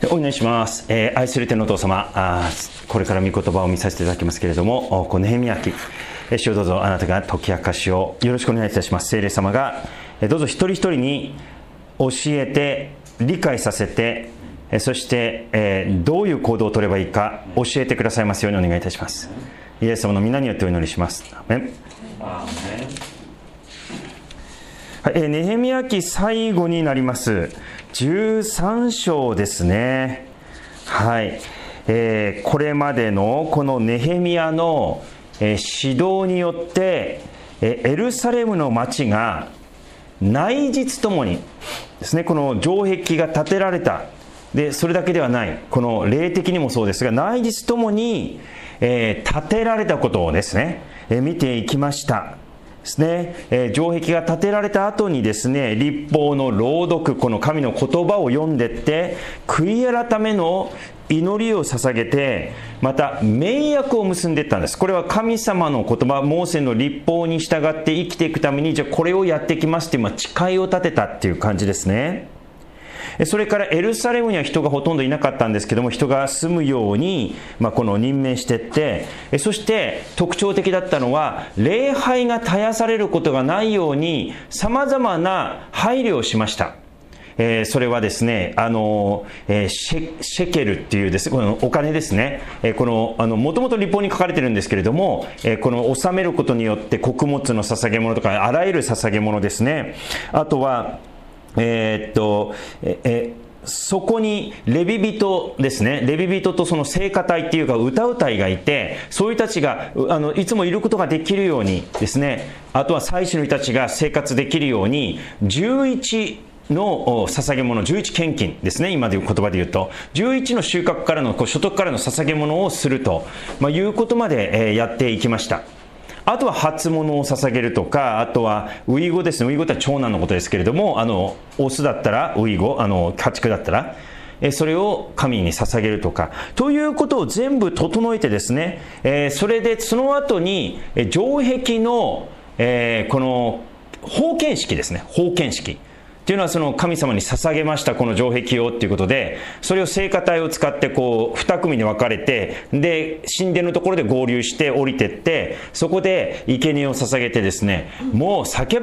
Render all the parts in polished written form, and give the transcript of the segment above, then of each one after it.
お願いします。愛する天のお父様、これから御言葉を見させていただきますけれども、このネヘミヤ記、主をどうぞあなたが解き明かしをよろしくお願いいたします。聖霊様がどうぞ一人一人に教えて理解させて、そして、どういう行動を取ればいいか教えてくださいますようにお願いいたします。イエス様の皆によってお祈りします。アーメン。はい、ネヘミヤ記最後になります13章ですね。はい、これまでのこのネヘミヤの、指導によってエルサレムの町が内実ともにですね、この城壁が建てられた。でそれだけではない、この霊的にもそうですが内実ともに、建てられたことをですね、見ていきましたですね。城壁が建てられた後にですね、律法の朗読、この神の言葉を読んでって、悔い改めの祈りを捧げて、また盟約を結んでいったんです。これは神様の言葉、モーセの律法に従って生きていくために、じゃあこれをやっていきますっていう、誓いを立てたっていう感じですね。それからエルサレムには人がほとんどいなかったんですけども、人が住むように、この任命していって、そして特徴的だったのは礼拝が絶やされることがないようにさまざまな配慮をしました。それはですね、シェケルっていうですね、このお金ですね。もともと律法に書かれてるんですけれども、この納めることによって穀物の捧げ物とかあらゆる捧げ物ですね。あとはそこにレビ人ですね、レビ人とその聖歌隊っていうか歌う隊がいて、そういう人たちがいつもいることができるようにですね、あとは祭司の人たちが生活できるように11の捧げ物、11献金ですね、今でいう言葉で言うと11の収穫からの所得からの捧げ物をすると、いうことまでやっていきました。あとは初物を捧げるとか、あとはウイゴですね。ウイゴって長男のことですけれども、オスだったらウイゴ、家畜だったらそれを神に捧げるとかということを全部整えてですね、それでその後に城壁の、この封建式ですね。封建式っていうのは、その神様に捧げましたこの城壁をっていうことで、それを聖歌隊を使ってこう2組に分かれて、で神殿のところで合流して降りてって、そこで生贄を捧げてですね、もう叫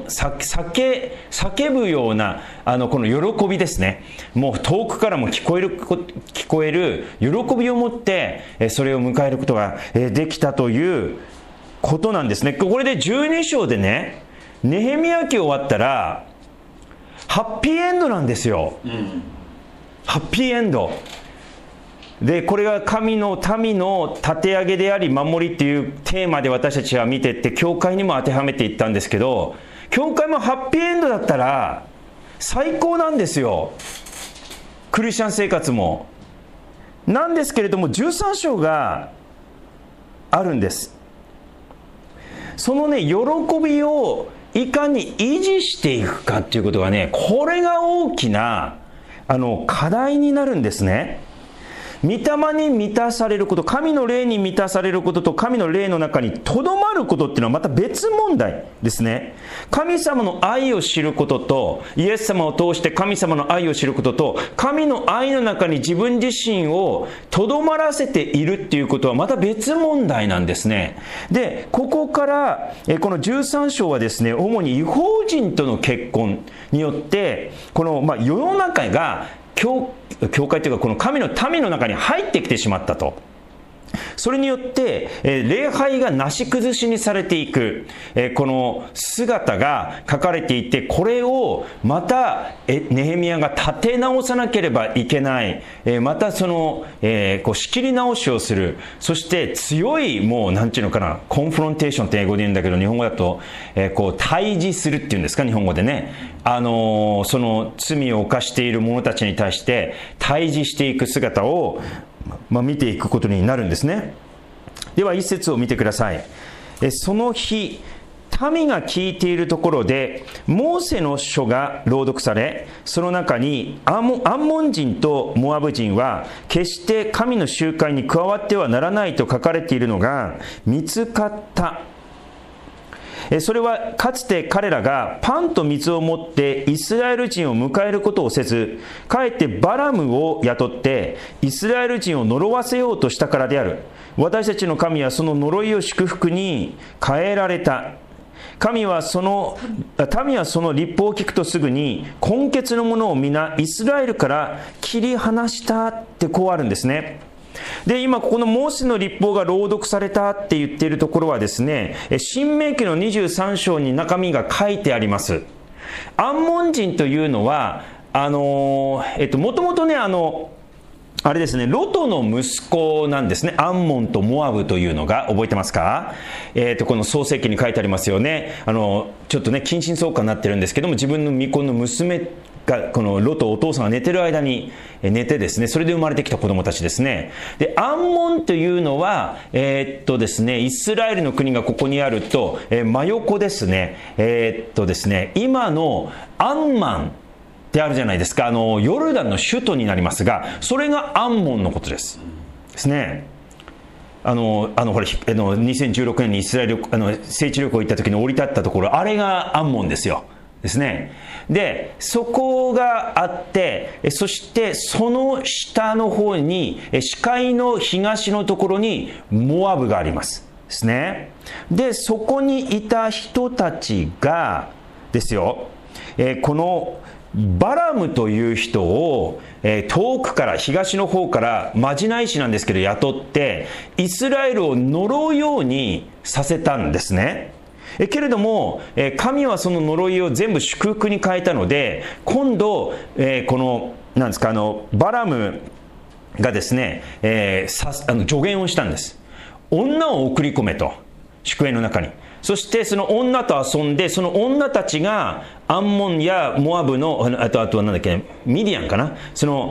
ぶようなこの喜びですね、もう遠くからも聞こえる喜びを持ってそれを迎えることができたということなんですね。これで12章でね、ネヘミヤ記終わったらハッピーエンドなんですよ、ハッピーエンドで、これが神の民の立て上げであり守りっていうテーマで私たちは見ていって、教会にも当てはめていったんですけど、教会もハッピーエンドだったら最高なんですよ、クリスチャン生活も。なんですけれども13章があるんです。そのね、喜びをいかに維持していくかっていうことがね、これが大きな課題になるんですね。御霊に満たされること、神の霊に満たされることと神の霊の中にとどまることっていうのはまた別問題ですね。神様の愛を知ることと、イエス様を通して神様の愛を知ることと、神の愛の中に自分自身をとどまらせているっていうことはまた別問題なんですね。で、ここからこの13章はですね、主に異邦人との結婚によって、この世の中が教会というかこの神の民の中に入ってきてしまったと。それによって礼拝がなし崩しにされていくこの姿が書かれていて、これをまたネヘミヤが立て直さなければいけない。またその仕切り直しをする。そして強い、もうなんていうのかな、コンフロンテーションって英語で言うんだけど、日本語だと対峙するっていうんですか、日本語でね。その罪を犯している者たちに対して対峙していく姿を見ていくことになるんですね。では一節を見てください。その日、民が聞いているところでモーセの書が朗読され、その中にアンモン人とモアブ人は決して神の集会に加わってはならないと書かれているのが見つかった。 それはかつて彼らがパンと水を持ってイスラエル人を迎えることをせず、かえってバラムを雇ってイスラエル人を呪わせようとしたからである。私たちの神はその呪いを祝福に変えられた。民はその立法を聞くとすぐに根血のものを皆イスラエルから切り離したってこうあるんですね。で、今ここのモーセの立法が朗読されたって言っているところはですね、申命記の23章に中身が書いてあります。アンモン人というのはもともとね、あれですね、ロトの息子なんですね。アンモンとモアブというのが、覚えてますか？この創世記に書いてありますよね。ちょっとね、近親相関になってるんですけども、自分の未婚の娘が、このロト、お父さんが寝てる間に寝てですね、それで生まれてきた子供たちですね。で、アンモンというのは、ですね、イスラエルの国がここにあると、真横ですね。ですね、今のアンマンってあるじゃないですか。ヨルダンの首都になりますが、それがアンモンのことですね。ほら2016年にイスラエル聖地旅行行った時に降り立ったところ、あれがアンモンですよ。ですね。で、そこがあって、そしてその下の方に視界の東のところにモアブがありますですね。で、そこにいた人たちがですよ、このバラムという人を遠くから東の方からまじない師なんですけど雇ってイスラエルを呪うようにさせたんですね。けれども神はその呪いを全部祝福に変えたので、今度このなんですか、バラムがですね助言をしたんです。女を送り込めと、宿営の中に。そしてその女と遊んで、その女たちがアンモンやモアブのあとはなんだっけ、ミディアンかな、その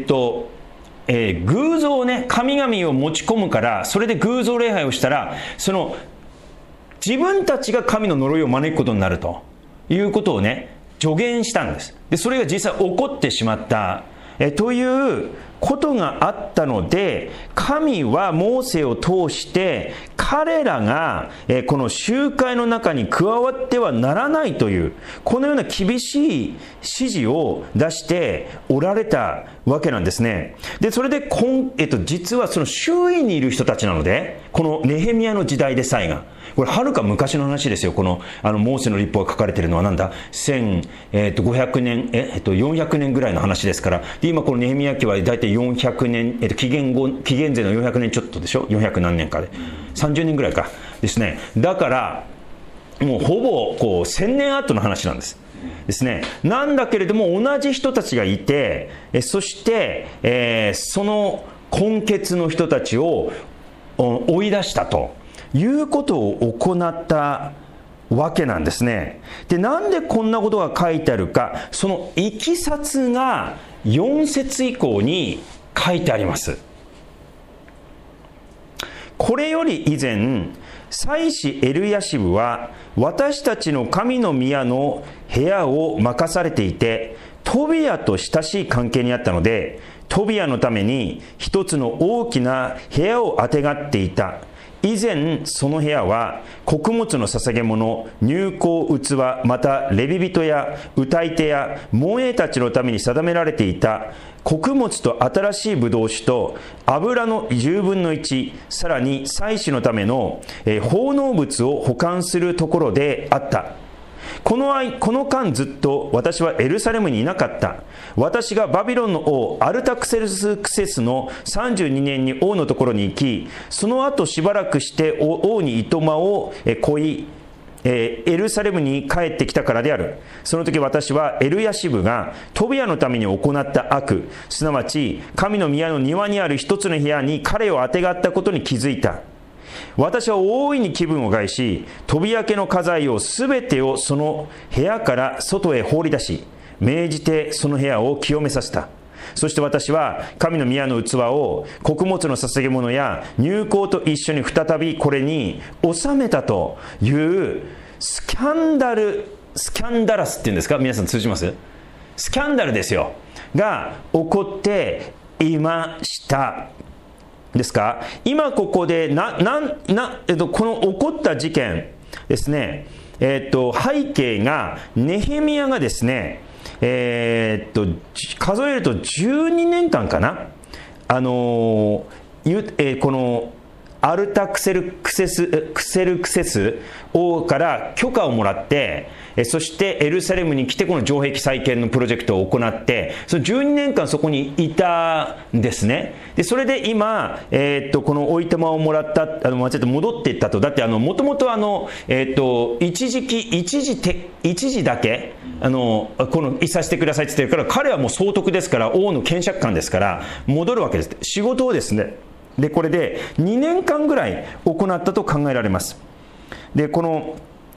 偶像をね、神々を持ち込むから、それで偶像礼拝をしたら、その自分たちが神の呪いを招くことになるということをね、助言したんです。で、それが実際起こってしまったということがあったので、神はモーセを通して彼らがこの集会の中に加わってはならないという、このような厳しい指示を出しておられたわけなんですね。で、それで実はその周囲にいる人たちなので、このネヘミヤの時代でさえが、これはるか昔の話ですよ。このモーセの立法が書かれているのはなんだ1500年400年ぐらいの話ですから。で、今このネヘミヤ記はだいたい400年、紀元前の400年ちょっとでしょ。400何年かで30年ぐらいかですね。だからもうほぼこう1000年後の話なんですね。なんだけれども同じ人たちがいて、そして、その根血の人たちを追い出したということを行ったわけなんですね。で、なんでこんなことが書いてあるか、そのいきさつが4節以降に書いてあります。これより以前、祭司エルヤシブは私たちの神の宮の部屋を任されていて、トビアと親しい関係にあったので、トビアのために一つの大きな部屋をあてがっていた。以前その部屋は穀物の捧げ物、入香器、またレビ人や歌い手や門営たちのために定められていた穀物と新しいブドウ酒と油の10分の1、さらに祭司のための奉納物を保管するところであった。この間ずっと私はエルサレムにいなかった。私がバビロンの王アルタクセルスクセスの32年に王のところに行き、その後しばらくして王にいとまを乞い、エルサレムに帰ってきたからである。その時私はエルヤシブがトビアのために行った悪、すなわち神の宮の庭にある一つの部屋に彼をあてがったことに気づいた。私は大いに気分を害し、トビア家の家財をすべてをその部屋から外へ放り出し、命じてその部屋を清めさせた。そして私は神の宮の器を穀物の捧げ物や入香と一緒に再びこれに収めたというスキャンダラスっていうんですか、皆さん通じます？スキャンダルですよが起こっていましたですか。今ここでこの起こった事件ですね、 背景がネヘミヤがですね、数えると12年間かな、このアルタクセルクセス王から許可をもらって、そしてエルサレムに来てこの城壁再建のプロジェクトを行って、その12年間そこにいたんですね。でそれで今、このおいたまをもらった、戻っていったと。だってもともと一時だけこのいさせてくださいって言ってるから、彼はもう総督ですから、王の検釈官ですから戻るわけです。仕事をですね、でこれで2年間ぐらい行ったと考えられます。でこの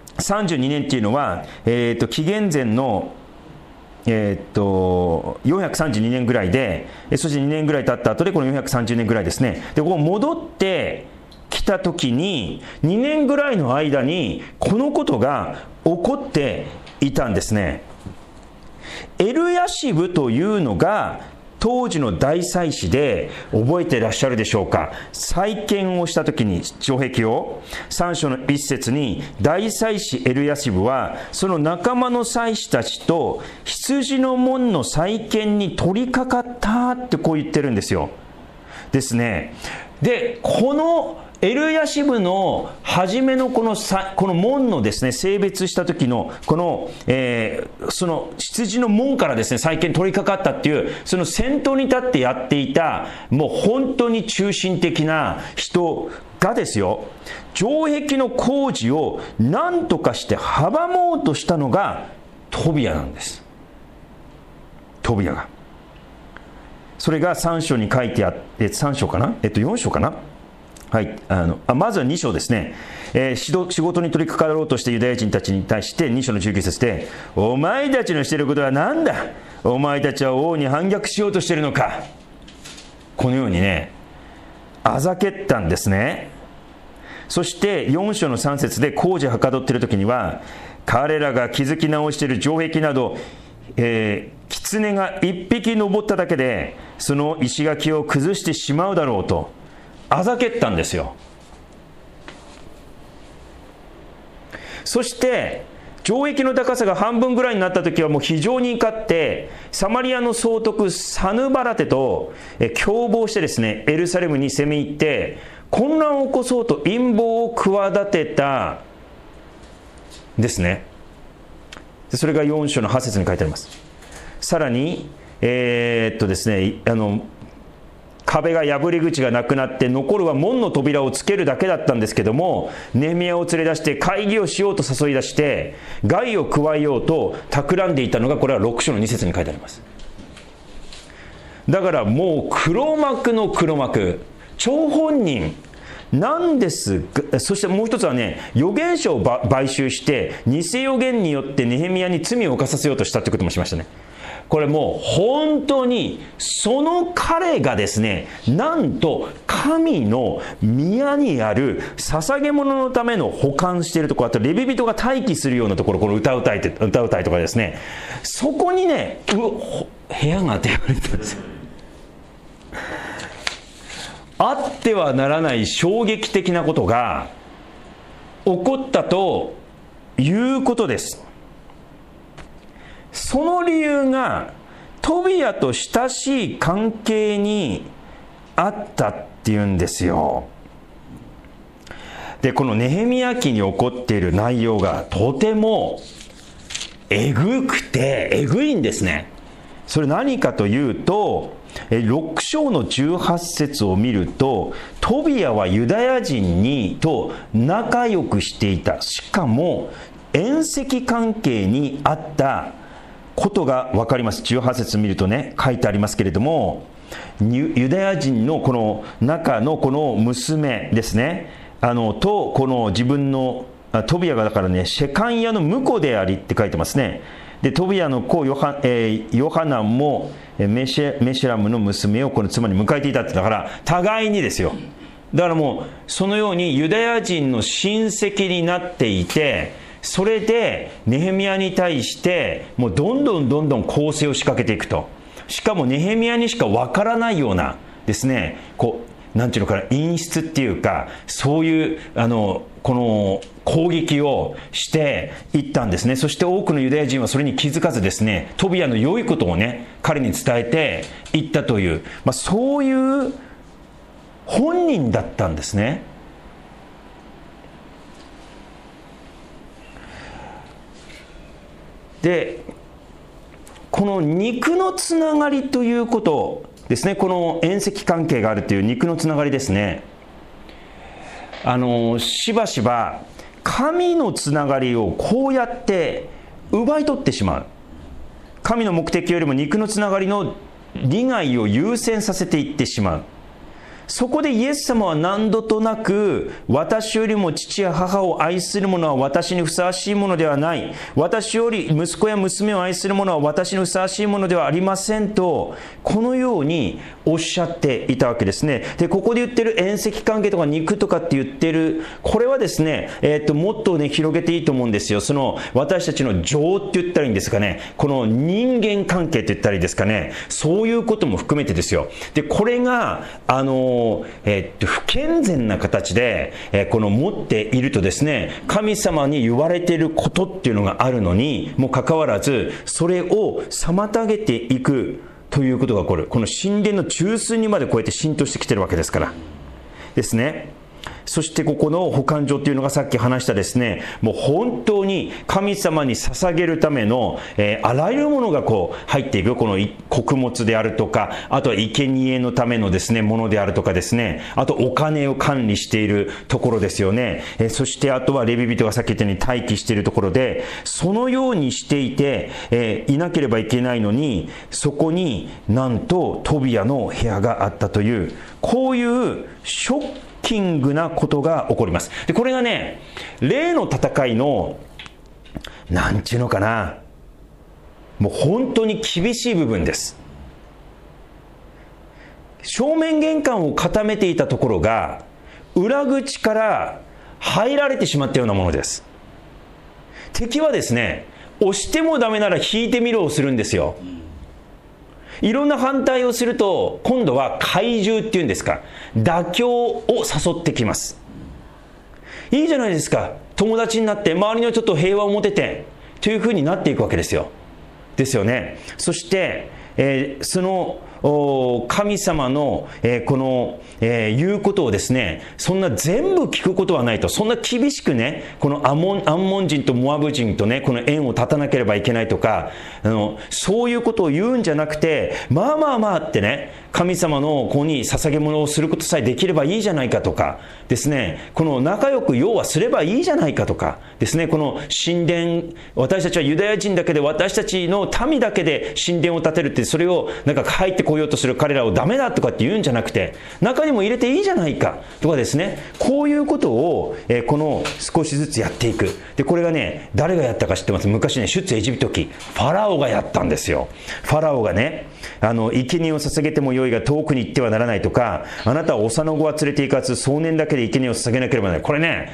32年っていうのは、紀元前の、432年ぐらいで、そして2年ぐらい経った後でこの430年ぐらいですね。でここ戻ってきた時に2年ぐらいの間にこのことが起こっていたんですね。エルヤシブというのが当時の大祭司で、覚えていらっしゃるでしょうか。再建をしたときに城壁を、3章の一節に大祭司エルヤシブはその仲間の祭司たちと羊の門の再建に取り掛かったってこう言ってるんですよ。ですね。でこのエルヤシブの初めのこの門のですね、性別した時のこの、その羊の門からですね再建取り掛かったっていう、その先頭に立ってやっていた、もう本当に中心的な人がですよ、城壁の工事を何とかして阻もうとしたのがトビアなんです。トビアが、それが3章に書いてあって、3章かな、4章かな、はい、まずは2章ですね。仕事に取り掛かろうとしてユダヤ人たちに対して2章の19節で、お前たちのしていることは何だ、お前たちは王に反逆しようとしているのか、このようにねあざけったんですね。そして4章の3節で工事をはかどっている時には、彼らが築き直している城壁など、狐が1匹登っただけでその石垣を崩してしまうだろうとあざけったんですよ。そして城壁の高さが半分ぐらいになった時はもう非常に怒って、サマリアの総督サヌバラテと共謀してですね、エルサレムに攻め入って混乱を起こそうと陰謀を企てたですね。それが4章の8節に書いてあります。さらにですね、壁が破り口がなくなって残るは門の扉をつけるだけだったんですけども、ネヘミヤを連れ出して会議をしようと誘い出して害を加えようと企んでいたのが、これは6章の2節に書いてあります。だからもう黒幕の黒幕、張本人なんですが、そしてもう一つはね、預言者を買収して偽預言によってネヘミヤに罪を犯させようとしたということもしましたね。これもう本当にその彼がですね、なんと神の宮にある捧げ物のための保管しているところ、あとレビ人が待機するようなところ、この歌うたいとかですね、そこにね部屋があって言われてるんですよ。あってはならない衝撃的なことが起こったということです。その理由がトビアと親しい関係にあったっていうんですよ。でこのネヘミヤ記に起こっている内容がとてもえぐくてえぐいんですね。それ何かというと、6章の18節を見ると、トビアはユダヤ人と仲良くしていた、しかも縁戚関係にあったことが分かります。18節見るとね書いてありますけれども、ユダヤ人のこの中のこの娘ですね、とこの自分のトビアがだからね、シェカンヤの婿でありって書いてますね。でトビアの子ヨハナンもメシュラムの娘をこの妻に迎えていたって、だから互いにですよ。だからもうそのようにユダヤ人の親戚になっていて、それでネヘミヤに対してもうどんどん攻勢を仕掛けていくと。しかもネヘミヤにしかわからないようなですね、こうなんていうのかな、陰湿っていうか、そういうこの攻撃をしていったんですね。そして多くのユダヤ人はそれに気づかずですね、トビアの良いことをね、彼に伝えていったという、そういう本人だったんですね。で、この肉のつながりということですね、この縁戚関係があるという肉のつながりですね。しばしば神のつながりをこうやって奪い取ってしまう。神の目的よりも肉のつながりの利害を優先させていってしまう。そこでイエス様は何度となく、私よりも父や母を愛する者は私にふさわしいものではない。私より息子や娘を愛する者は私にふさわしいものではありませんと、このようにおっしゃっていたわけですね。で、ここで言ってる縁戚関係とか肉とかって言ってる、これはですね、もっとね、広げていいと思うんですよ。その、私たちの情って言ったらいいんですかね。この人間関係って言ったらいいですかね。そういうことも含めてですよ。で、これが、不健全な形で、この持っているとですね、神様に言われていることっていうのがあるのにもかかわらず、それを妨げていくということが起こる。この神殿の中枢にまでこうやって浸透してきてるわけですからですね。そしてここの保管所というのがさっき話したですね、もう本当に神様に捧げるための、あらゆるものがこう入っていく。この穀物であるとか、あとは生贄のためのですね、ものであるとかですね、あとお金を管理しているところですよね。そしてあとはレビ人がさっき言ったように待機しているところで、そのようにしていて、いなければいけないのに、そこになんとトビアの部屋があったという、こういうショッキングなことが起こります。で、これがね、霊の戦いのなんちゅうのかな、もう本当に厳しい部分です。正面玄関を固めていたところが裏口から入られてしまったようなものです。敵はですね、押してもダメなら引いてみろをするんですよ。いろんな反対をすると、今度は懐柔っていうんですか、妥協を誘ってきます。いいじゃないですか、友達になって周りの人と平和を持ててというふうになっていくわけですよ。ですよね。そして、その神様の、この、言うことをですね、そんな全部聞くことはないと。そんな厳しくね、このアンモン人とモアブ人とね、この縁を断たなければいけないとか、そういうことを言うんじゃなくて、まあってね、神様の子に捧げ物をすることさえできればいいじゃないかとかですね、この仲良く要はすればいいじゃないかとかですね、この神殿、私たちはユダヤ人だけで、私たちの民だけで神殿を建てるって、それをなんか入ってこようとする彼らをダメだとかって言うんじゃなくて、中にも入れていいじゃないかとかですね、こういうことを、この少しずつやっていく。で、これがね、誰がやったか知ってます？昔ね、出エジプト記、ファラオがやったんですよ。ファラオがね、生贄を捧げてもよいが遠くに行ってはならないとか、あなたは幼子は連れて行かず壮年だけで生贄を捧げなければならない。これね、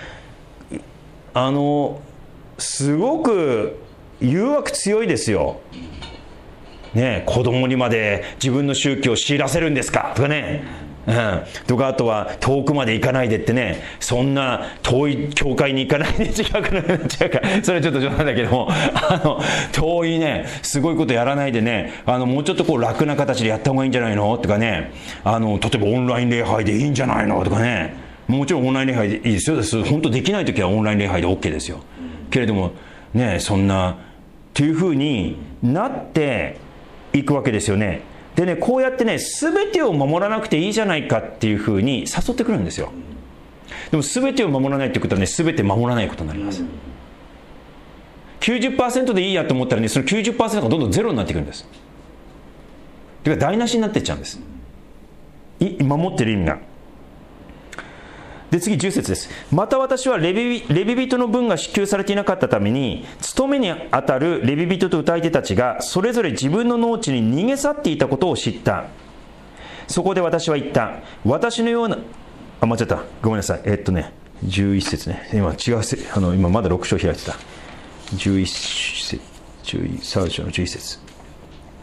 すごく誘惑強いですよ。ね、子供にまで自分の宗教を強いらせるんですかとかね、とか、あとは遠くまで行かないでってね、そんな遠い教会に行かないで、違うか、それはちょっと冗談だけども、遠いね、すごいことやらないでね、もうちょっとこう楽な形でやった方がいいんじゃないのとかね、例えばオンライン礼拝でいいんじゃないのとかね、もちろんオンライン礼拝でいいですよ。本当できないときはオンライン礼拝で OK ですよ。けれどもね、そんなというふうになっていくわけですよね。でね、こうやってね、全てを守らなくていいじゃないかっていうふうに誘ってくるんですよ。でも全てを守らないってことはね、全て守らないことになります。90% でいいやと思ったらね、その 90% がどんどんゼロになっていくんです。てか台無しになっていっちゃうんです。守ってる意味が。で、次10節です。また私はレビ人の分が支給されていなかったために、務めにあたるレビ人と歌い手たちがそれぞれ自分の農地に逃げ去っていたことを知った。そこで私は言った。私のような、間違った。ごめんなさい。11節ね。今違う、今まだ6章開いてた。3章の11節。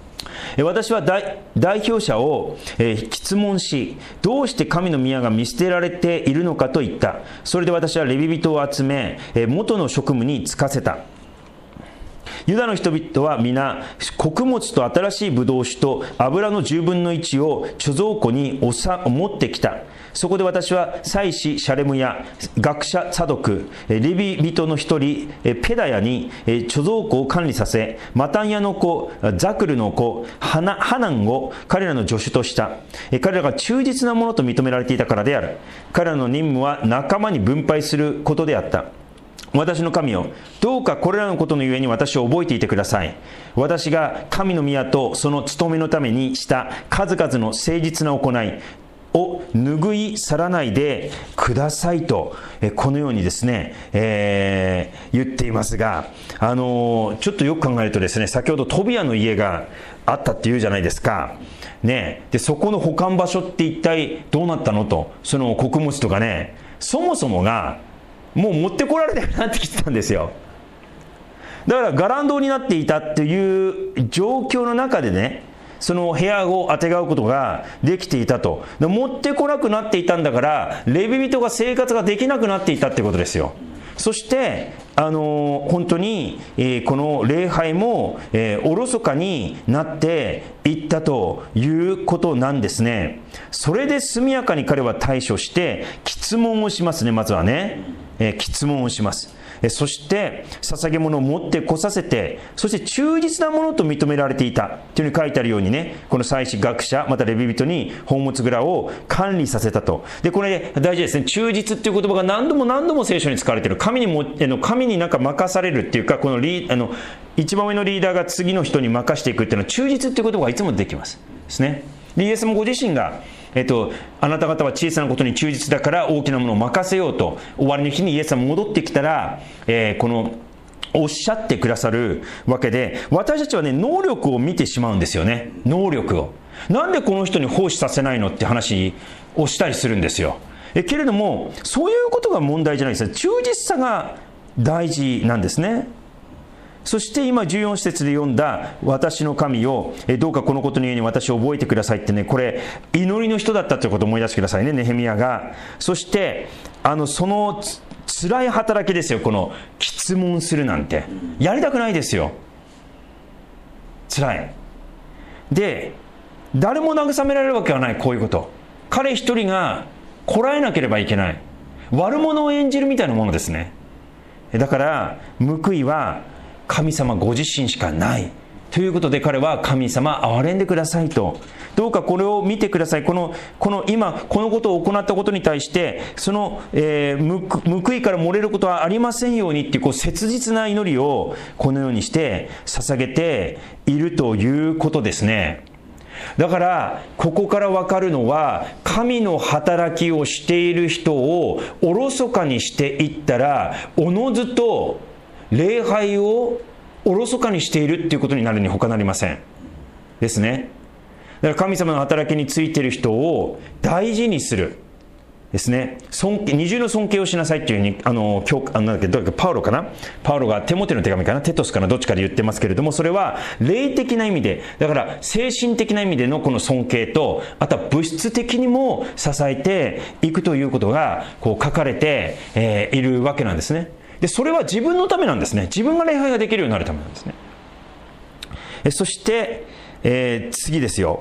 私は代表者を、質問し、どうして神の宮が見捨てられているのかと言った。それで私はレビ人を集め、元の職務に就かせた。ユダの人々は皆、穀物と新しいブドウ酒と油の10分の1を貯蔵庫に持ってきた。そこで私は祭司シャレムや学者サドク、レビ人の一人ペダヤに貯蔵庫を管理させ、マタンヤの子ザクルの子ハナンを彼らの助手とした。彼らが忠実なものと認められていたからである。彼らの任務は仲間に分配することであった。私の神よ、どうかこれらのことのゆえに私を覚えていてください。私が神の宮とその務めのためにした数々の誠実な行いを拭い去らないでくださいと、このようにですね、言っていますが、ちょっとよく考えるとですね、先ほどトビアの家があったっていうじゃないですか。ね、でそこの保管場所って一体どうなったのと、その穀物とかね、そもそもがもう持ってこられなくなってきてたんですよ。だから伽藍堂になっていたっていう状況の中でね、その部屋をあてがうことができていたと。持ってこなくなっていたんだから、レビ人が生活ができなくなっていたってことですよ。そして本当に、この礼拝も、おろそかになっていったということなんですね。それで速やかに彼は対処して詰問をしますね。まずはね、詰問をします。そして捧げ物を持ってこさせて、そして忠実なものと認められていたというふうに書いてあるようにね、この祭司学者またレビ人に宝物蔵を管理させたと。でこれ大事ですね。忠実っていう言葉が何度も聖書に使われている。神になんか任されるっていうか、この一番上のリーダーが次の人に任していくっていうのは忠実っていう言葉がいつも出てきますですね。でイエスもご自身があなた方は小さなことに忠実だから大きなものを任せようと、終わりの日にイエス様戻ってきたら、このおっしゃってくださるわけで、私たちはね、能力を見てしまうんですよね。能力をなんでこの人に奉仕させないのって話をしたりするんですよ。けれどもそういうことが問題じゃないです。忠実さが大事なんですね。そして今14節で読んだ私の神をどうかこのことのように私を覚えてくださいってね、これ祈りの人だったということを思い出してくださいね、ネヘミヤが。そしてその辛い働きですよ。この詰問するなんてやりたくないですよ。辛い。で誰も慰められるわけはない。こういうこと彼一人がこらえなければいけない、悪者を演じるみたいなものですね。だから報いは神様ご自身しかないということで、彼は神様憐れんでくださいと、どうかこれを見てください。この今このことを行ったことに対してその、報いから漏れることはありませんようにっていう、切実な祈りをこのようにして捧げているということですね。だからここから分かるのは、神の働きをしている人をおろそかにしていったら、おのずと礼拝をおろそかにしているっていうことになるに他なりませんですね。だから神様の働きについている人を大事にするですね。二重の尊敬をしなさいっていうふうにパウロがテモテの手紙かな、テトスかな、どっちかで言ってますけれども、それは霊的な意味で、だから精神的な意味でのこの尊敬と、あとは物質的にも支えていくということが書かれて、いるわけなんですね。でそれは自分のためなんですね。自分が礼拝ができるようになるためなんですね。そして、次ですよ。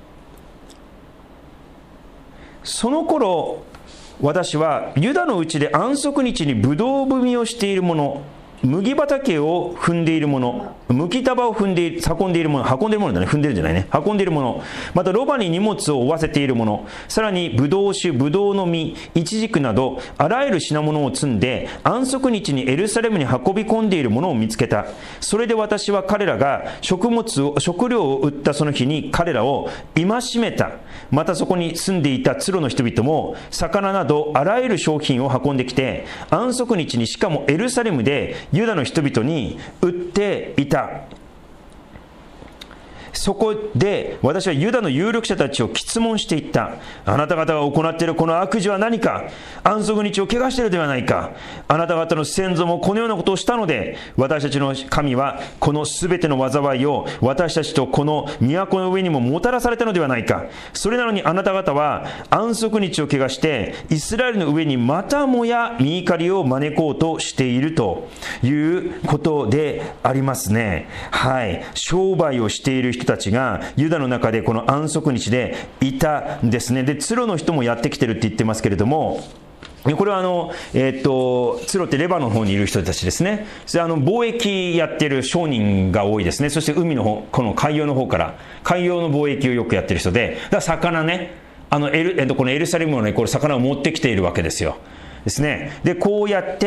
その頃私はユダのうちで安息日にブドウ踏みをしている者、麦畑を踏んでいる者、麦束を運んでいるものだね、踏んでるんじゃないね、運んでいる者、またロバに荷物を負わせている者、さらにブドウ酒、ブドウの実、イチジクなどあらゆる品物を積んで安息日にエルサレムに運び込んでいる者を見つけた。それで私は彼らが食料を売ったその日に彼らを戒めた。またそこに住んでいたツロの人々も魚などあらゆる商品を運んできて、安息日にしかもエルサレムでユダの人々に売っていた。 そこで私はユダの有力者たちを詰問していった。あなた方が行っているこの悪事は何か。安息日を汚しているではないか。あなた方の先祖もこのようなことをしたので、私たちの神はこのすべての災いを私たちとこの都の上にももたらされたのではないか。それなのにあなた方は安息日を汚してイスラエルの上にまたもや御怒りを招こうとしているということでありますね。はい、商売をしている人たちがユダの中でこの安息日でいたんですね。で、ツロの人もやってきてるって言ってますけれども、これはツロってレバノンの方にいる人たちですね。それ貿易やってる商人が多いですね。そして海の方、この海洋の方から海洋の貿易をよくやってる人で、だから魚ね、このエルサレムのね、これ魚を持ってきているわけですよ。ですね。で、こうやって、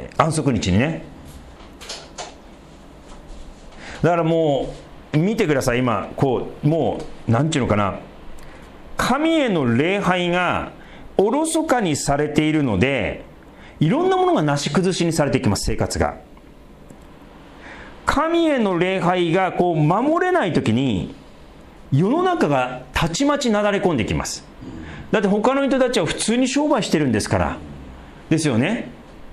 安息日にね。だからもう見てください。今こうもうなんていうのかな、神への礼拝がおろそかにされているので、いろんなものがなし崩しにされていきます。生活が、神への礼拝がこう守れないときに世の中がたちまちなだれ込んできます。だって他の人たちは普通に商売してるんですからですよね。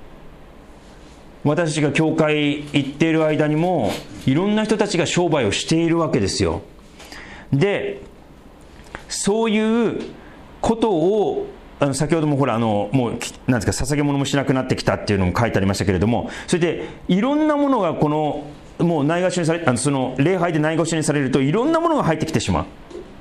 私たちが教会行っている間にもいろんな人たちが商売をしているわけですよ。で、そういうことを先ほどもほらもうなんですか、捧げ物もしなくなってきたっていうのも書いてありましたけれども、それでいろんなものがこのもうないがしにされ、その礼拝でないがしにされるといろんなものが入ってきてしまう。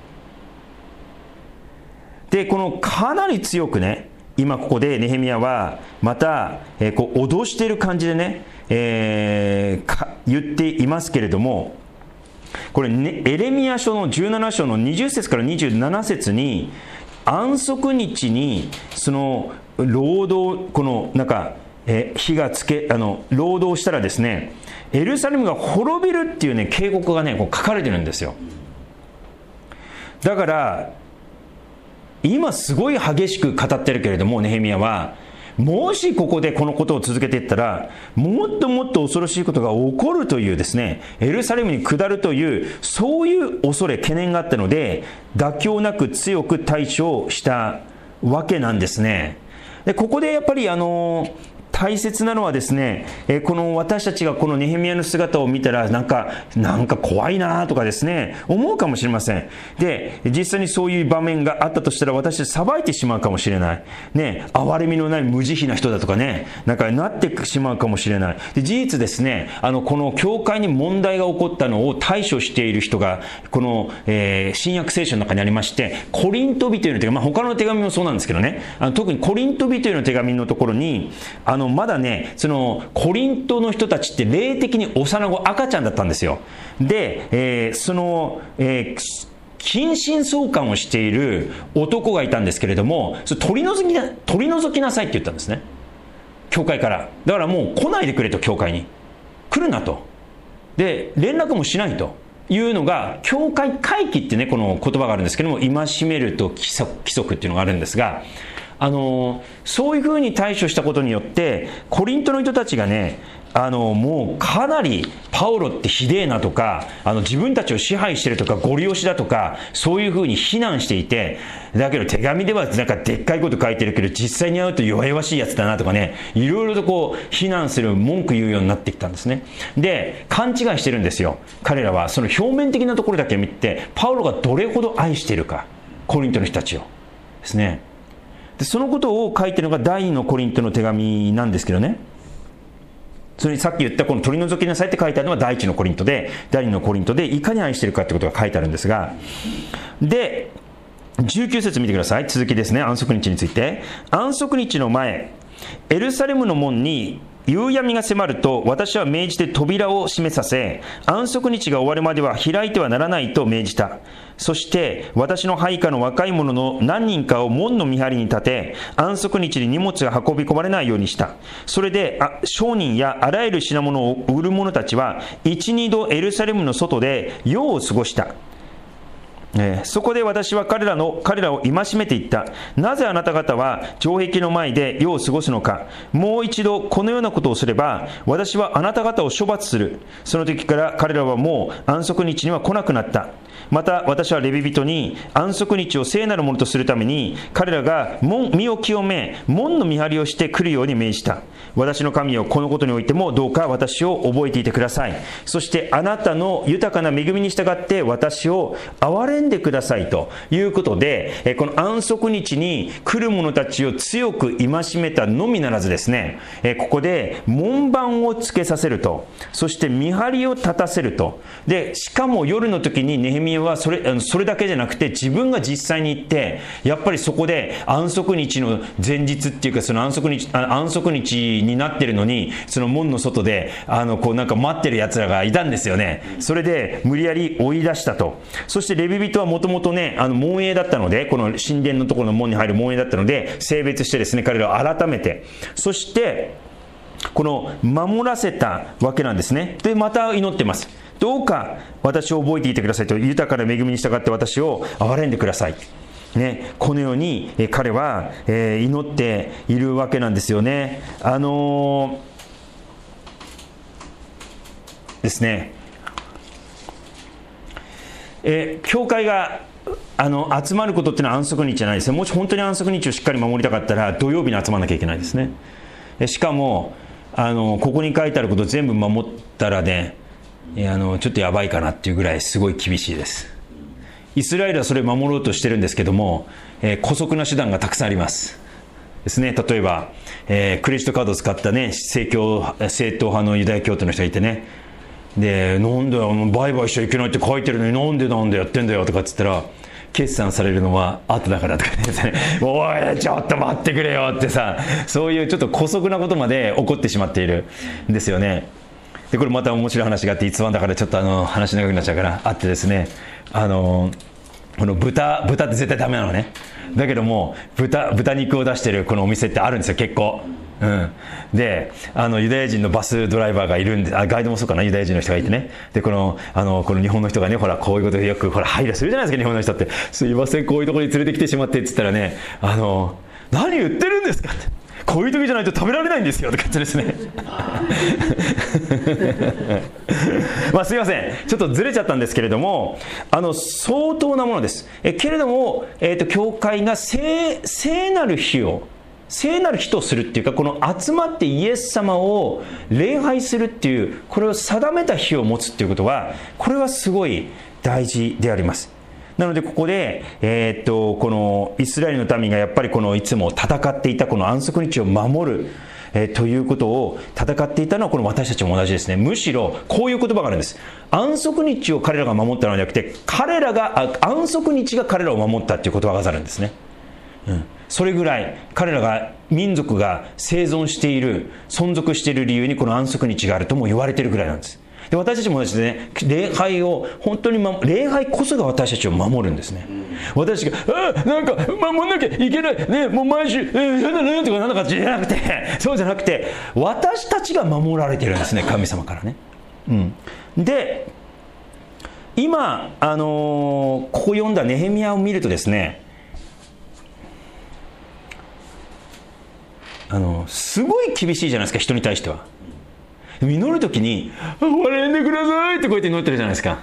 で、このかなり強くね、今ここでネヘミヤはまた、こう脅している感じでね、言っていますけれども、これ、ね、エレミヤ書の17章の20節から27節に安息日にその労働、このなんか火がつけ労働したらですね、エルサレムが滅びるっていうね警告がねこう書かれてるんですよ。だから今すごい激しく語ってるけれども、ネヘミヤはもしここでこのことを続けていったらもっともっと恐ろしいことが起こるというですね、エルサレムに下るというそういう恐れ懸念があったので、妥協なく強く対処したわけなんですね。で、ここでやっぱり大切なのはですね、この私たちがこのネヘミヤの姿を見たらなんか怖いなとかですね思うかもしれません。で、実際にそういう場面があったとしたら私たち裁いてしまうかもしれないね、憐れみのない無慈悲な人だとかね、なんかなってしまうかもしれない。で、事実ですね、この教会に問題が起こったのを対処している人がこの、新約聖書の中にありまして、コリント人への手紙、他の手紙もそうなんですけどね、特にコリント人への手紙のところにまだね、そのコリントの人たちって霊的に幼子赤ちゃんだったんですよ。で、近親相関をしている男がいたんですけれども、それ取り除きなさいって言ったんですね、教会から。だからもう来ないでくれと、教会に来るなと、で連絡もしないというのが教会回帰ってね、この言葉があるんですけども、戒めると規則っていうのがあるんですが、そういうふうに対処したことによってコリントの人たちがね、もうかなりパウロってひでえなとか、自分たちを支配してるとかご利用しだとか、そういうふうに非難していて、だけど手紙ではなんかでっかいこと書いてるけど実際に会うと弱々しいやつだなとかね、いろいろとこう非難する、文句言うようになってきたんですね。で、勘違いしてるんですよ、彼らは。その表面的なところだけ見てパウロがどれほど愛しているか、コリントの人たちをですね。で、そのことを書いているのが第2のコリントの手紙なんですけどね、それにさっき言ったこの取り除きなさいって書いてあるのは第1のコリントで、第2のコリントでいかに愛しているかってことが書いてあるんですが、で19節見てください。続きですね、安息日について。安息日の前、エルサレムの門に夕闇が迫ると、私は命じて扉を閉めさせ、安息日が終わるまでは開いてはならないと命じた。そして私の配下の若い者の何人かを門の見張りに立て、安息日に荷物が運び込まれないようにした。それで商人やあらゆる品物を売る者たちは一二度エルサレムの外で夜を過ごした。 そこで私は彼らを戒めていった。なぜあなた方は城壁の前で夜を過ごすのか。もう一度このようなことをすれば、私はあなた方を処罰する。その時から彼らはもう安息日には来なくなった。また私はレビ人に安息日を聖なるものとするために、彼らが身を清め、門の見張りをして来るように命じた。私の神よ、このことにおいてもどうか私を覚えていてください。そしてあなたの豊かな恵みに従って私を憐れんでくださいということで、この安息日に来る者たちを強く戒めたのみならずですね、ここで門番をつけさせると、そして見張りを立たせると。でしかも夜の時にネヘミヤはそれだけじゃなくて、自分が実際に行ってやっぱりそこで安息日の前日っていうか、その安息日になってるのに、その門の外でこうなんか待ってるやつらがいたんですよね。それで無理やり追い出したと。そしてレビ人はもともとね、門営だったので、この神殿のところの門に入る門営だったので、性別してですね、彼らを改めて、そしてこの守らせたわけなんですね。でまた祈ってます。どうか私を覚えていてくださいと、豊かな恵みに従って私を憐れんでください、ね、このように彼は祈っているわけなんですよね。ですね、教会が集まることっていうのは安息日じゃないですね。もし本当に安息日をしっかり守りたかったら土曜日に集まらなきゃいけないですね。しかもここに書いてあることを全部守ったらね、ちょっとやばいかなっていうぐらいすごい厳しいです。イスラエルはそれを守ろうとしてるんですけども、姑息な手段がたくさんありますですね。例えば、クレジットカードを使ったね、正統派のユダヤ教徒の人がいてね、でなんで売買しちゃいけないって書いてるのになんでやってんだよとかっつったら、決算されるのは後だからとかですね、おいちょっと待ってくれよってさ、そういうちょっと姑息なことまで起こってしまっているんですよね。でこれまた面白い話があって、逸話だからちょっと話長くなっちゃうからあってですね、この豚って絶対ダメなのね。だけども豚肉を出してるこのお店ってあるんですよ、結構。でユダヤ人のバスドライバーがいるんで、ガイドもそうかな、ユダヤ人の人がいてね、でこの日本の人がね、ほらこういうことでよく配慮するじゃないですか、日本の人って。すいません、こういうところに連れてきてしまってって言ったらね、何言ってるんですかって、こういう時じゃないと食べられないんですよとか言ってですねまあすいません、ちょっとずれちゃったんですけれども、相当なものです。けれども、教会が聖なる日とするっていうか、この集まってイエス様を礼拝するっていう、これを定めた日を持つっていうことは、これはすごい大事であります。なのでここで、このイスラエルの民がやっぱりいつも戦っていたこの安息日を守る、ということを戦っていたのは、この私たちも同じですね。むしろこういう言葉があるんです。安息日を彼らが守ったのではなくて、安息日が彼らを守ったっていう言葉があるんですね。それぐらい民族が生存している、存続している理由にこの安息日があるとも言われているぐらいなんです。で私たちもですね、礼拝を本当に礼拝こそが私たちを守るんですね。私がなんか守んなきゃいけないね、もう毎週やだねとかなんかじゃなくて、そうじゃなくて、私たちが守られているんですね、神様からね。で今ここ読んだネヘミヤを見るとですね、すごい厳しいじゃないですか、人に対しては。祈るときに憐れんでくださいってこうやって祈ってるじゃないですか。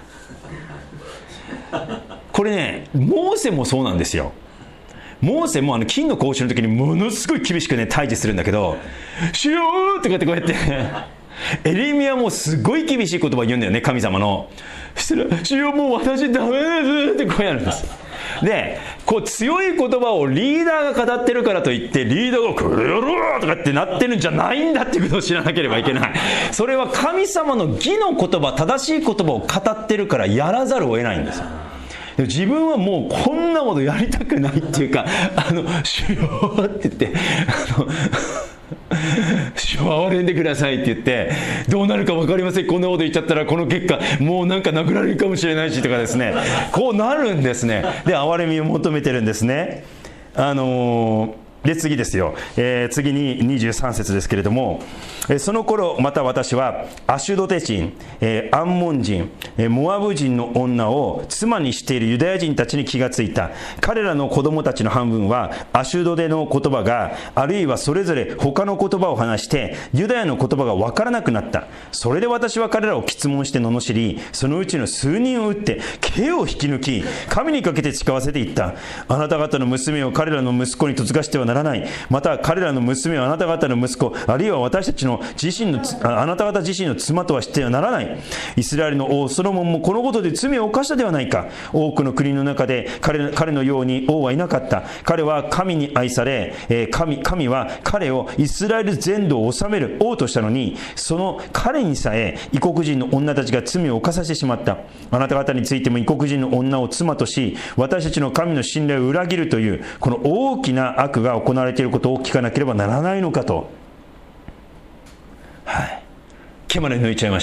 これね、モーセもそうなんですよ。モーセも金の格子の時にものすごい厳しくね対峙するんだけど、主よーってこうやってエレミヤもすごい厳しい言葉を言うんだよね、神様の。そしたら主よもう私ダメですってこうやるんです。でこう強い言葉をリーダーが語ってるからといって、リーダーがこれやろうとかってなってるんじゃないんだっていうことを知らなければいけない。それは神様の義の言葉、正しい言葉を語ってるからやらざるを得ないんですよ。で自分はもうこんなことやりたくないっていうか、主よって言って主を憐れんでくださいって言って、どうなるか分かりません、こんなこと言っちゃったらこの結果もうなんか殴られるかもしれないしとかですね、こうなるんですね。で憐れみを求めてるんですね。 で次ですよ、次に23節ですけれども、その頃また私はアシュドテ人、アンモン人、モアブ人の女を妻にしているユダヤ人たちに気がついた。彼らの子供たちの半分はアシュドテの言葉が、あるいはそれぞれ他の言葉を話してユダヤの言葉が分からなくなった。それで私は彼らを詰問して罵り、そのうちの数人を撃って刑を引き抜き、神にかけて誓わせていった。あなた方の娘を彼らの息子に嫁がしてはならない。また彼らの娘をあなた方の息子、あるいは私たちのあなた方自身の妻とはしてはならない。イスラエルの王ソロモンもこのことで罪を犯したではないか。多くの国の中で彼のように王はいなかった。彼は神に愛され、神は彼をイスラエル全土を治める王としたのに、その彼にさえ異国人の女たちが罪を犯させてしまった。あなた方についても異国人の女を妻とし、私たちの神の信頼を裏切るというこの大きな悪が行われていることを聞かなければならないのかと。はい、毛まで抜いちゃいました。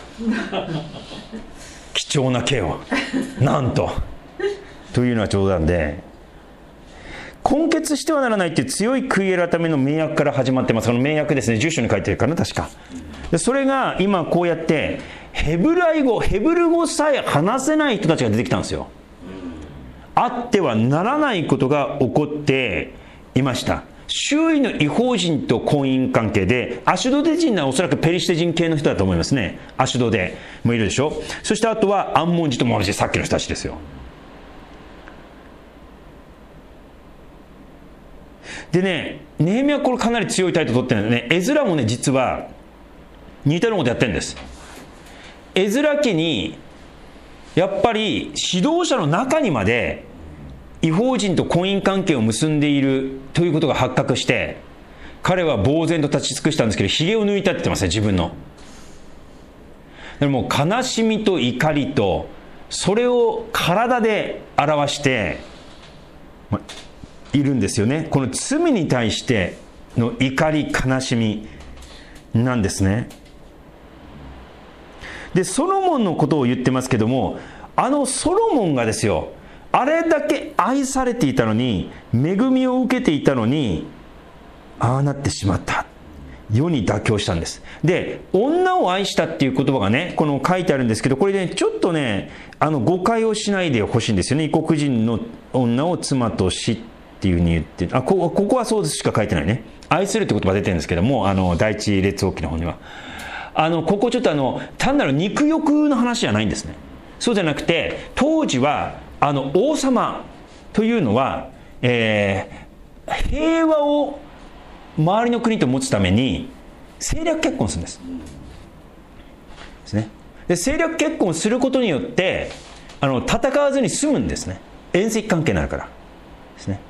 貴重な毛をなんとというのは冗談で、根血してはならないという強い悔い改めの名約から始まってます。この名約ですね、10章に書いてるから確か。でそれが今こうやってヘブル語さえ話せない人たちが出てきたんですよ。あってはならないことが起こっていました。周囲の異邦人と婚姻関係で、アシュドテ人はおそらくペリシテ人系の人だと思いますね。アシュドテもいるでしょ。そしてあとはアンモン人とモアブ人、さっきの人たちですよ。でね、ネヘミヤはこれかなり強い態度を取ってるんですね。エズラもね、実は似たようなことやってるんです。エズラ家にやっぱり指導者の中にまで異邦人と婚姻関係を結んでいるということが発覚して、彼は呆然と立ち尽くしたんですけど、ひげを抜いたって言ってますね、自分の。でも悲しみと怒りと、それを体で表しているんですよね。この罪に対しての怒り、悲しみなんですね。でソロモンのことを言ってますけども、ソロモンがですよ、あれだけ愛されていたのに、恵みを受けていたのに、ああなってしまった。世に妥協したんです。で、女を愛したっていう言葉がね、この書いてあるんですけど、これね、ちょっとね、誤解をしないでほしいんですよね。異国人の女を妻としっていうふうに言って、ここはそうしか書いてないね。愛するって言葉出てるんですけども、第一列王記の方には。ここちょっと単なる肉欲の話じゃないんですね。そうじゃなくて、当時は、王様というのは、平和を周りの国と持つために政略結婚するんですね。で政略結婚することによって戦わずに済むんですね。縁戚関係になるからですね。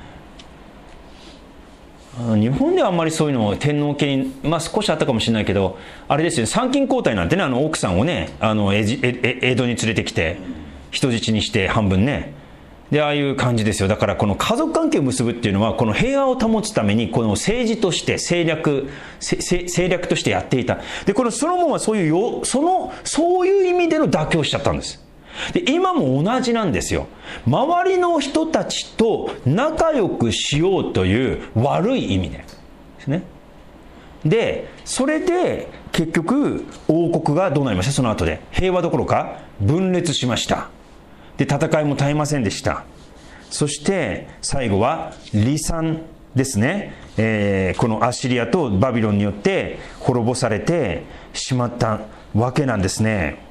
日本ではあんまりそういうのを天皇家に、少しあったかもしれないけど、あれですよね、参勤交代なんてね、奥さんをね江戸に連れてきて人質にして半分ね、でああいう感じですよ。だからこの家族関係を結ぶっていうのは、この平和を保つためにこの政治として政略としてやっていた。でこのソロモンはそういう意味での妥協しちゃったんです。で今も同じなんですよ。周りの人たちと仲良くしようという悪い意味ですね。でそれで結局王国がどうなりました？その後で平和どころか分裂しました。で戦いも絶えませんでした。そして最後は離散ですね。このアッシリアとバビロンによって滅ぼされてしまったわけなんですね。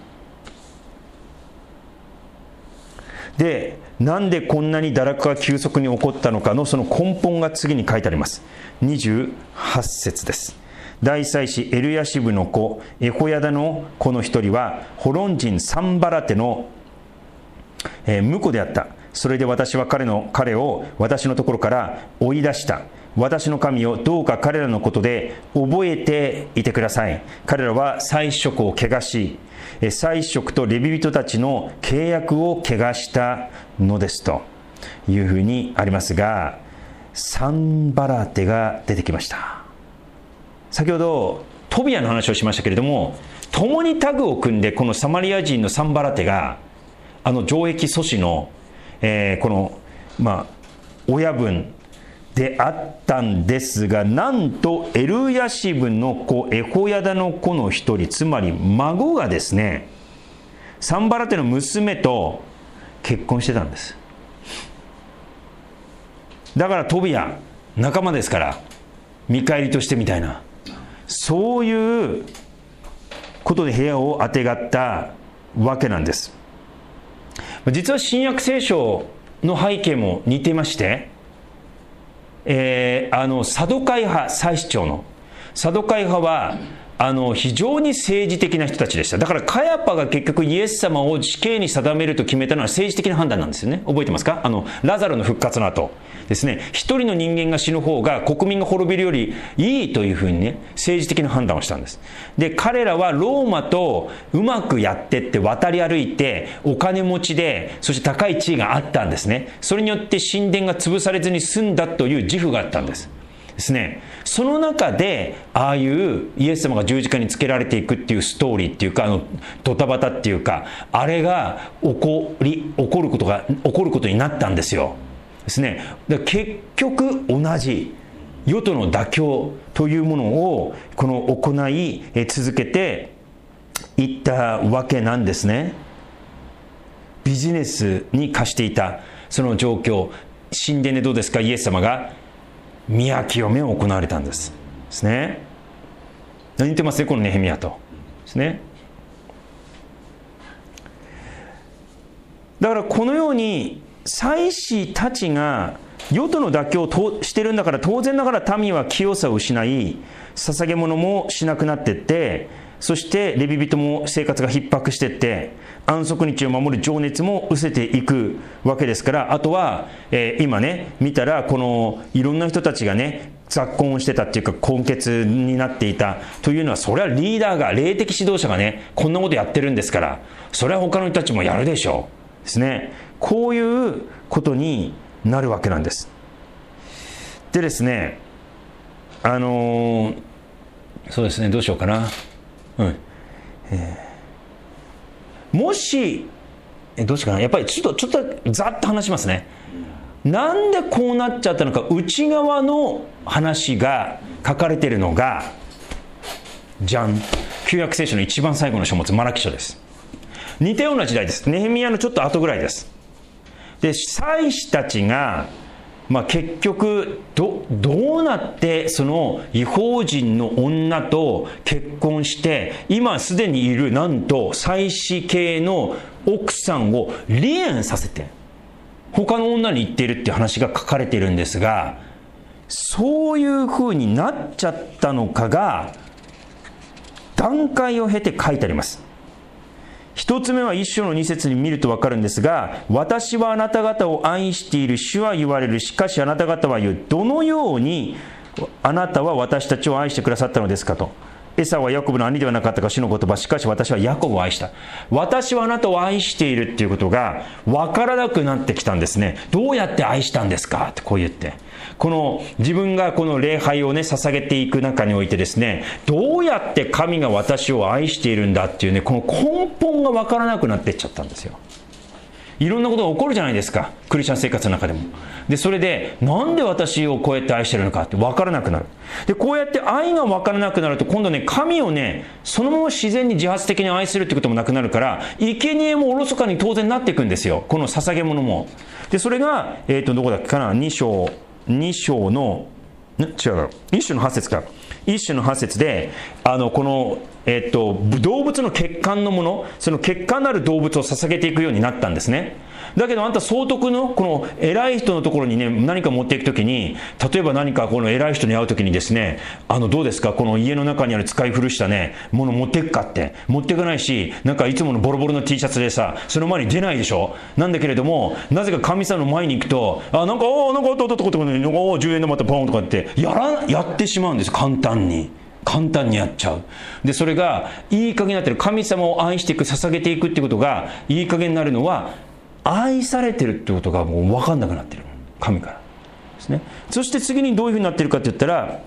でなんでこんなに堕落が急速に起こったのかのその根本が次に書いてあります。28節です。大祭司エルヤシブの子エホヤダの子の一人はホロン人サンバラテの婿であった。それで私は彼を私のところから追い出した。私の神をどうか彼らのことで覚えていてください。彼らは祭司職を汚し、祭司職とレビ人たちの契約を汚したのですというふうにありますが、サンバラテが出てきました。先ほどトビアの話をしましたけれども、共にタグを組んでこのサマリア人のサンバラテが城壁阻止のこの親分であったんですが、なんとエルヤシブの子エホヤダの子の一人、つまり孫がですね、サンバラテの娘と結婚してたんです。だからトビア仲間ですから見返りとしてみたいな、そういうことで部屋をあてがったわけなんです。実は新約聖書の背景も似ていまして、サドカイ派、祭司長のサドカイ派は非常に政治的な人たちでした。だからカヤパが結局イエス様を死刑に定めると決めたのは政治的な判断なんですよね。覚えてますか？ラザロの復活の後ですね、一人の人間が死ぬ方が国民が滅びるよりいいというふうにね、政治的な判断をしたんです。で、彼らはローマとうまくやってって渡り歩いてお金持ちで、そして高い地位があったんですね。それによって神殿が潰されずに済んだという自負があったんですですね。その中でああいうイエス様が十字架につけられていくっていうストーリーっていうか、ドタバタっていうか、あれが起こることになったんですよですね。だから結局同じ世との妥協というものを行い続けていったわけなんですね。ビジネスに課していたその状況、神殿でどうですか、イエス様が宮清めを行われたんですですね。似てますね、このネヘミヤとですね。だからこのように祭司たちが世との妥協をしてるんだから、当然ながら民は清さを失い、捧げ物もしなくなっていって、そしてレビ人も生活が逼迫していって、安息日を守る情熱も失せていくわけですから、あとは、今ね見たらいろんな人たちがね雑婚をしてたっていうか根血になっていたというのは、それはリーダーが、霊的指導者がねこんなことやってるんですから、それは他の人たちもやるでしょうですね。こういうことになるわけなんです。でですね、そうですね、どうしようかな。もしどうしようかな。やっぱりちょっとざっと話しますね。なんでこうなっちゃったのか、内側の話が書かれているのが、じゃん、旧約聖書の一番最後の書物、マラキ書です。似たような時代です。ネヘミヤのちょっと後ぐらいです。で、祭司たちが結局 どうなってその異邦人の女と結婚して、今すでにいるなんと祭司系の奥さんを離縁させて他の女に行っているっていう話が書かれているんですが、そういう風になっちゃったのかが段階を経て書いてあります。一つ目は一章の二節に見ると分かるんですが、私はあなた方を愛している、主は言われる。しかしあなた方は言う。どのようにあなたは私たちを愛してくださったのですかと。エサウはヤコブの兄ではなかったか、主の言葉。しかし私はヤコブを愛した。私はあなたを愛しているっていうことが分からなくなってきたんですね。どうやって愛したんですかってこう言って、自分がこの礼拝をね捧げていく中においてですね、どうやって神が私を愛しているんだっていうね、この根本が分からなくなっていっちゃったんですよ。いろんなことが起こるじゃないですか、クリスチャン生活の中でも。で、それでなんで私をこうやって愛してるのかって分からなくなる。で、こうやって愛が分からなくなると、今度ね、神をねそのまま自然に自発的に愛するってこともなくなるから、生贄もおろそかに当然なっていくんですよ、この捧げ物も。で、それがどこだっけかな、1章の8節か。1章の8節で動物の血管のもの、その血管のある動物を捧げていくようになったんですね。だけどあんた総督のこの偉い人のところにね何か持っていくときに、例えば何かこの偉い人に会うときにですね、どうですか、この家の中にある使い古したねもの持っていくかって、持っていかないし、なんかいつものボロボロの T シャツでさ、その前に出ないでしょ。なんだけれども、なぜか神様の前に行くと、なんかあった10円玉またポンとかってやってしまうんです。簡単にやっちゃう。で、それがいい加減になってる。神様を愛していく、捧げていくってことがいい加減になるのは、愛されてるってことがもう分かんなくなってる、神からですね。そして次にどういうふうになってるかって言ったら、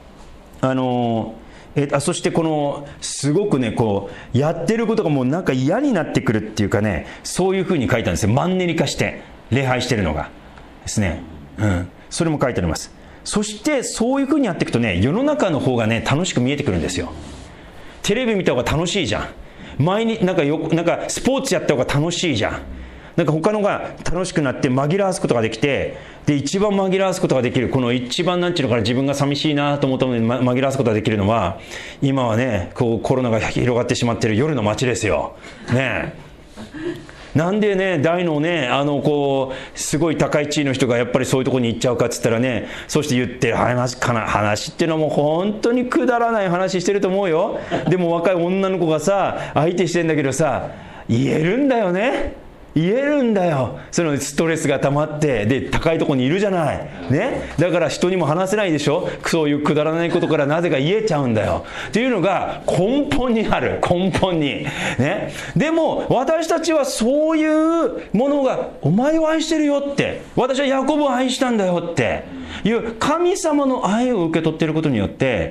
そしてすごくねやってることがもうなんか嫌になってくるっていうかね、そういうふうに書いたんですよ。マンネリ化して礼拝してるのがですね、それも書いてあります。 そしてそういう風にやっていくとね、世の中の方がね楽しく見えてくるんですよ。テレビ見た方が楽しいじゃん。前になんかスポーツやった方が楽しいじゃん。なんか他のが楽しくなって紛らわすことができて、で一番紛らわすことができる、この一番なんちゅうのかな、自分が寂しいなと思ったのに紛らわすことができるのは、今はねこうコロナが広がってしまっている夜の街ですよ。ねえ、なんでね大のねこうすごい高い地位の人がやっぱりそういうところに行っちゃうかっつったらね、そして言ってる話っていうのはもう本当にくだらない話してると思うよ。でも若い女の子がさ相手してんだけどさ、言えるんだよね。言えるんだよ。そのストレスが溜まって、で高いところにいるじゃないね。だから人にも話せないでしょ。そういうくだらないことからなぜか言えちゃうんだよっていうのが根本にある。根本にね。でも私たちはそういうものが、お前を愛してるよって、私はヤコブを愛したんだよっていう神様の愛を受け取っていることによって、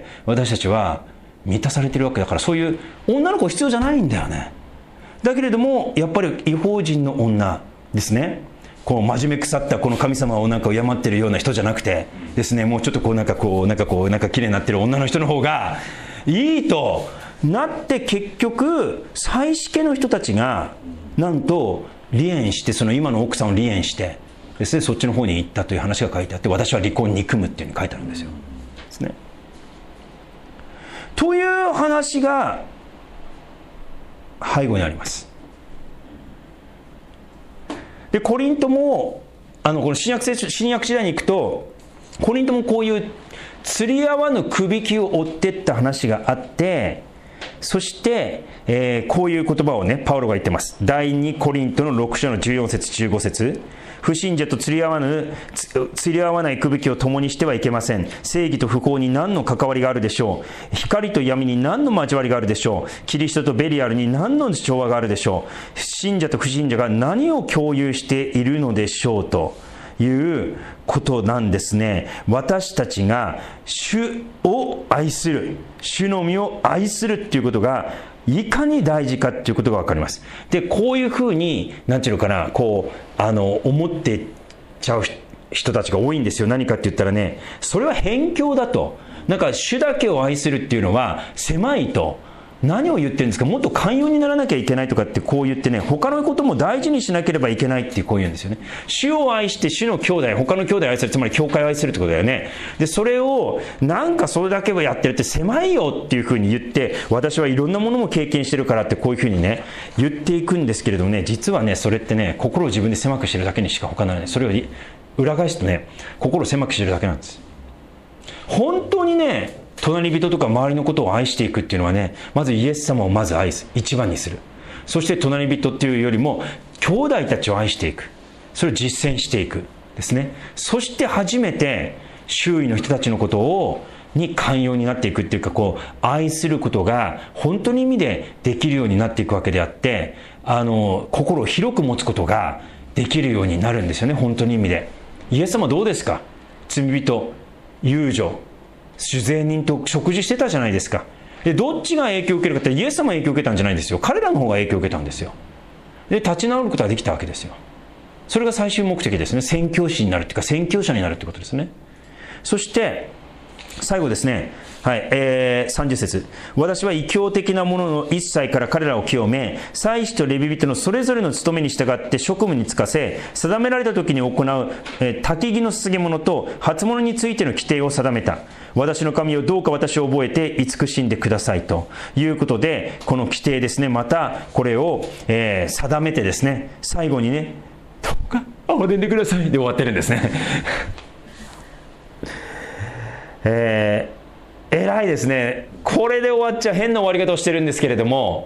私たちは満たされているわけだから、そういう女の子必要じゃないんだよね。だけれどもやっぱり異邦人の女ですね、こう真面目腐ったこの神様をなんか敬ってるような人じゃなくてですね、もうちょっとなんか綺麗になってる女の人の方がいいとなって、結局妻子家の人たちがなんと離縁して、その今の奥さんを離縁してですね、そっちの方に行ったという話が書いてあって、私は離婚に憎むっていうのが書いてあるんですよ。ですね。という話が背後にあります。でコリントもこの新約時代に行くと、コリントもこういう釣り合わぬくびきを追っていった話があって、そして、こういう言葉をねパウロが言ってます。第2コリントの6章の14節15節、不信者と釣り合わないくびきを共にしてはいけません。正義と不幸に何の関わりがあるでしょう。光と闇に何の交わりがあるでしょう。キリストとベリアルに何の調和があるでしょう。信者と不信者が何を共有しているのでしょうということなんですね。私たちが主を愛する、主の御を愛するっていうことがいかに大事かっていうことが分かります。でこういうふうになんていうのかな、こう思っていっちゃう人たちが多いんですよ。何かって言ったらね、それは偏見だと。なんか主だけを愛するっていうのは狭いと。何を言ってるんですか、もっと寛容にならなきゃいけないとかってこう言ってね、他のことも大事にしなければいけないってこう言うんですよね。主を愛して主の兄弟、他の兄弟を愛する、つまり教会を愛するってことだよね。でそれをなんかそれだけはやってるって狭いよっていうふうに言って、私はいろんなものも経験してるからってこういうふうにね言っていくんですけれどもね、実はねそれってね心を自分で狭くしてるだけにしか他ならない。それを裏返すとね心を狭くしてるだけなんです。本当にね隣人とか周りのことを愛していくっていうのはね、まずイエス様をまず愛す、一番にする。そして隣人っていうよりも兄弟たちを愛していく、それを実践していくですね。そして初めて周囲の人たちのことに寛容になっていくっていうか、こう愛することが本当に意味でできるようになっていくわけであって、心を広く持つことができるようになるんですよね、本当に意味で。イエス様どうですか、罪人、遊女、酒税人と食事してたじゃないですか。でどっちが影響を受けるかって、イエス様が影響を受けたんじゃないんですよ。彼らの方が影響を受けたんですよ。で立ち直ることができたわけですよ。それが最終目的ですね。宣教師になるっていうか宣教者になるってことですね。そして最後ですね、はい、30節、私は異教的なものの一切から彼らを清め、祭司とレビ人のそれぞれの務めに従って職務に就かせ、定められた時に行う、焚き木の捧げ物と初物についての規定を定めた。私の神をどうか私を覚えて慈しんでくださいということで、この規定ですね、またこれを、定めてですね、最後にね、どうか憐れんでくださいで終わってるんですね。偉いですね。これで終わっちゃ変な終わり方をしてるんですけれども、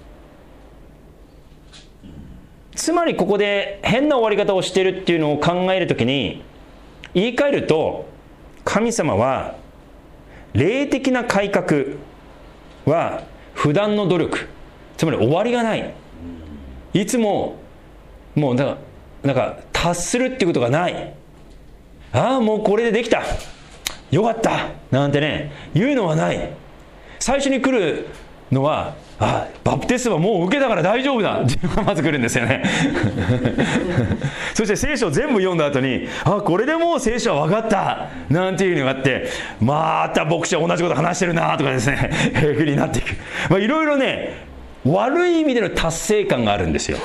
つまりここで変な終わり方をしてるっていうのを考えるときに言い換えると、神様は霊的な改革は不断の努力、つまり終わりがない、いつももうなんか達するっていうことがない、ああもうこれでできた、よかったなんてね言うのはない。最初に来るのは、バプテスマもう受けたから大丈夫だっていうのがまず来るんですよねそして聖書を全部読んだ後に、これでもう聖書は分かったなんていうのがあって、また牧師は同じこと話してるなとかですねふうになっていく、いろいろね、悪い意味での達成感があるんですよ。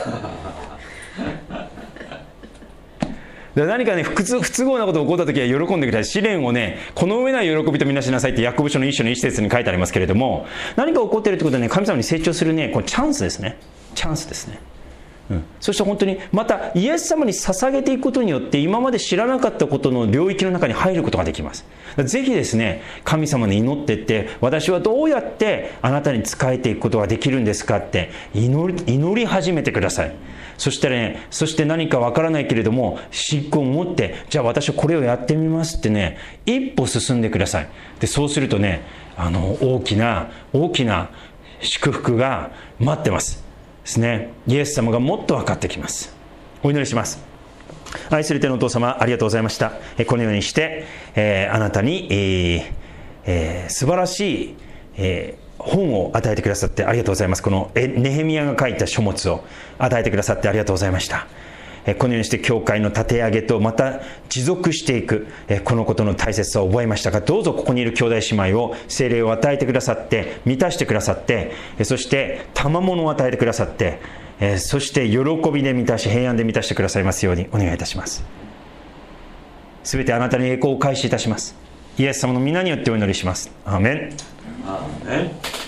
何かね、不都合なことが起こった時は喜んでください。試練をね、この上ない喜びとみなしなさいってヤコブ書の一章の一節に書いてありますけれども、何か起こっているということはね、神様に成長するね、これチャンスですね。チャンスですね。そして本当にまたイエス様に捧げていくことによって今まで知らなかったことの領域の中に入ることができます。ぜひですね、神様に祈っていって、私はどうやってあなたに仕えていくことができるんですかって祈り始めてください。そして何かわからないけれども信仰を持って、じゃあ私はこれをやってみますってね、一歩進んでください。でそうするとね、大きな祝福が待ってますですね。イエス様がもっと分かってきます。お祈りします。愛する天のお父様、ありがとうございました。このようにして、あなたに、素晴らしい、本を与えてくださってありがとうございます。このネヘミヤが書いた書物を与えてくださってありがとうございました。このようにして教会の立て上げとまた持続していく、このことの大切さを覚えましたが、どうぞここにいる兄弟姉妹を聖霊を与えてくださって、満たしてくださって、そして賜物を与えてくださって、そして喜びで満たし、平安で満たしてくださいますようにお願いいたします。すべてあなたに栄光を返しいたします。イエス様の皆によってお祈りします。アーメン。アーメン。